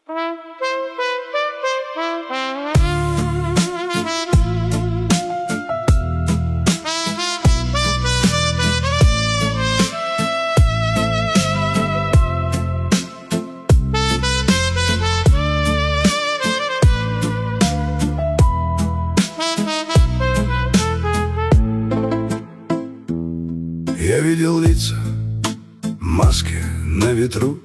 Я видел лица, маски на ветру,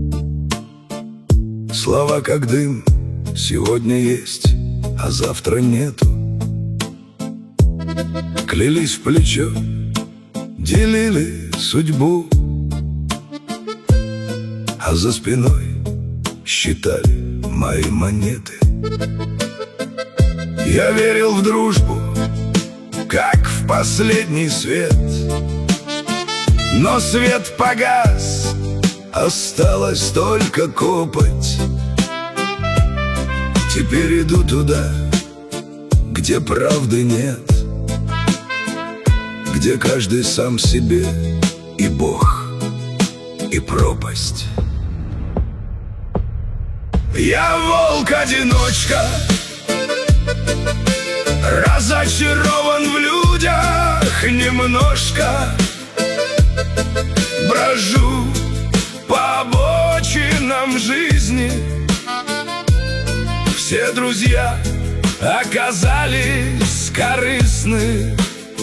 слова как дым, сегодня есть, а завтра нету. Клялись в плечо, делили судьбу, а за спиной считали мои монеты. Я верил в дружбу, как в последний свет, но свет погас, осталась только копоть. Теперь иду туда, где правды нет, где каждый сам себе и Бог, и пропасть. Я волк-одиночка, разочарован в людях немножко. Брожу по обочинам жизни, все друзья оказались корыстны.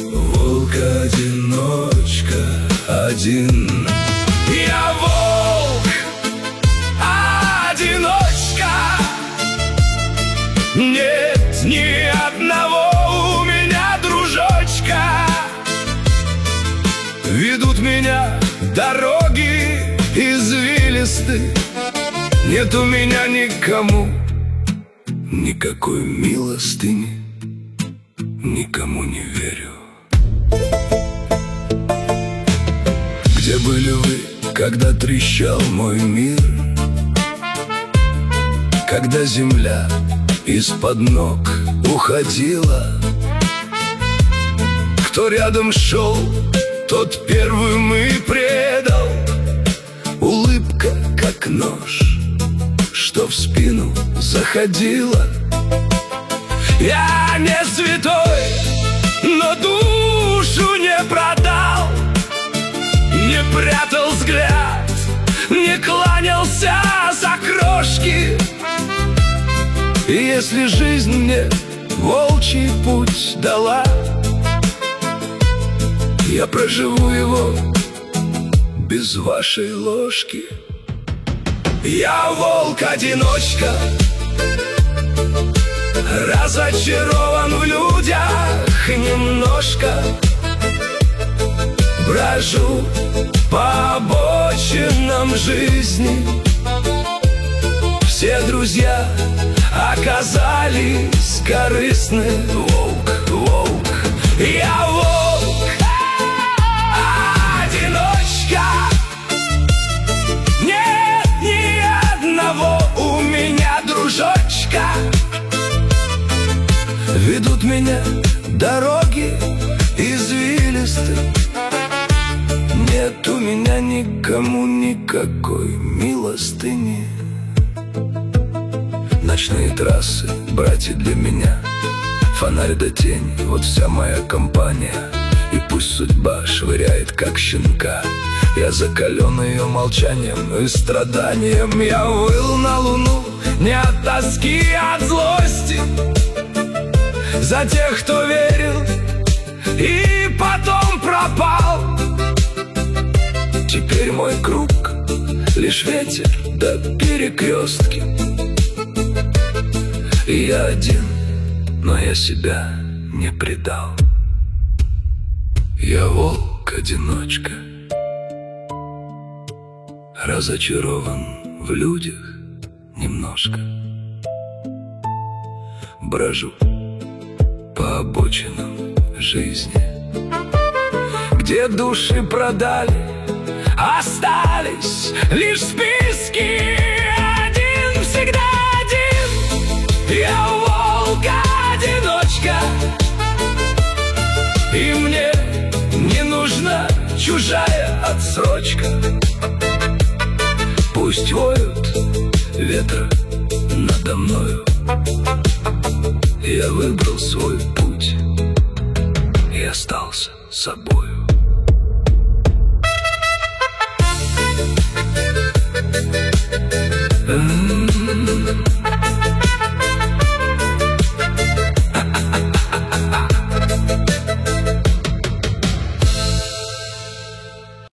Волк-одиночка один. Я волк-одиночка, нет ни одного у меня дружочка. Ведут меня дороги извилисты, нет у меня никому никакой милостыни, никому не верю. Где были вы, когда трещал мой мир, когда земля из-под ног уходила? Кто рядом шел, тот первым и предал. Улыбка, как нож, что в спину заходила. Я не святой, но душу не продал, не прятал взгляд, не кланялся за крошки. И если жизнь мне волчий путь дала, я проживу его без вашей ложки. Я волк-одиночка, разочарован в людях немножко. Брожу по обочинам жизни, все друзья оказались корыстны. Волк, волк, я волк-одиночка, нет ни одного у меня дружочка. Ведут меня дороги извилисты, нет у меня никому никакой милостыни. Ночные трассы, братья для меня, фонарь да тень, вот вся моя компания. И пусть судьба швыряет, как щенка, я закален ее молчанием и страданием. Я выл на луну не от тоски, а от злости за тех, кто верил и потом пропал. Теперь мой круг лишь ветер да перекрестки. И я один, но я себя не предал. Я волк-одиночка, разочарован в людях немножко. Брожу по обочинам жизни, где души продали, остались лишь списки. Один, всегда один, я волк-одиночка, и мне не нужна чужая отсрочка. Пусть воют ветра передо мною. Я выбрал свой путь и остался собою.